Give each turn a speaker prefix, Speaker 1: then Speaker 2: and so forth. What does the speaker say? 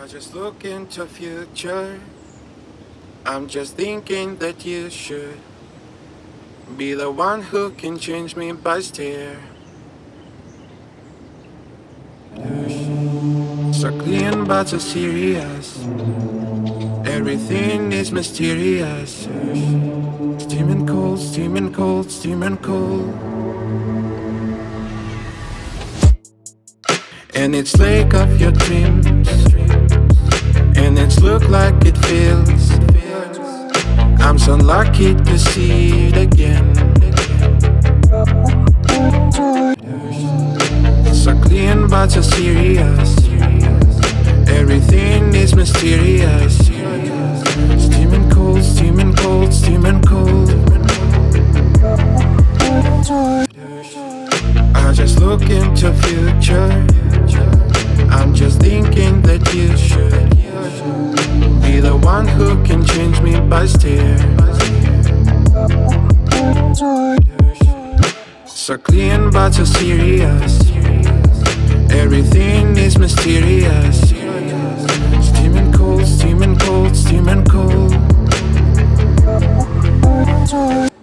Speaker 1: I just look into future. I'm just thinking that you should be the one who can change me by stare. So clean but so serious. Everything is mysterious. Steaming cold, steaming cold, steaming cold. And it's lake of your dreams. And it's look like it feels. I'm so lucky to see it again. So clean but so serious. Everything is mysterious. Steaming cold, steaming cold, steaming cold. I just look into future. I'm just thinking that you should be the one who can change me by stare. So clean but so serious. Everything is mysterious. Steaming cold, steaming cold, steaming cold.